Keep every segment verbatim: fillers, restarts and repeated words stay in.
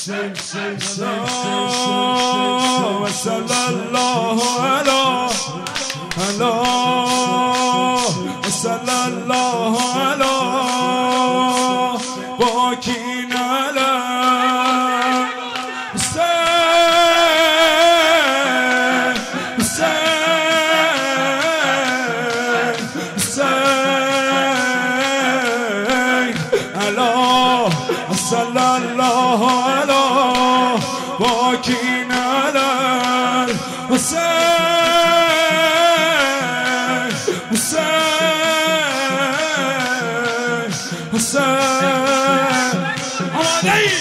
صلی الله علی علی صلی الله علی باکین علی حسین حسین حسین علی صلی الله علی باکین علی حسین حسین حسین آماده ای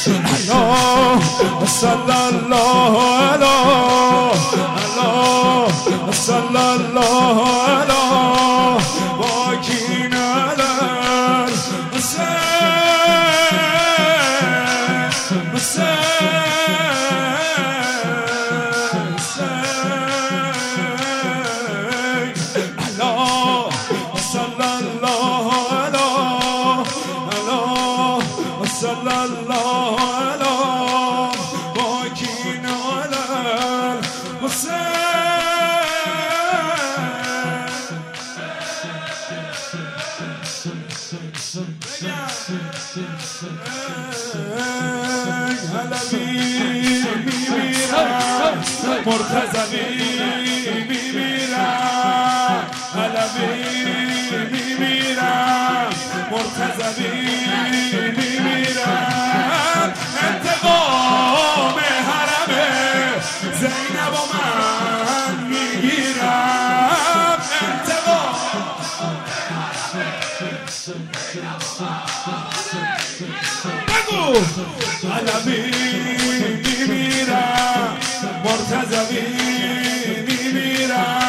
صلی الله علی علی صلی الله علی باکین علی حسین صلی الله علی باکین علی حسین میمیرم مرتضوی میمیرم علوی میمیرم مرتضوی میمیرم انتقام حرم زینب و من میگیرم انتقام بگو علوی میمیرم مرتضوی میمیرم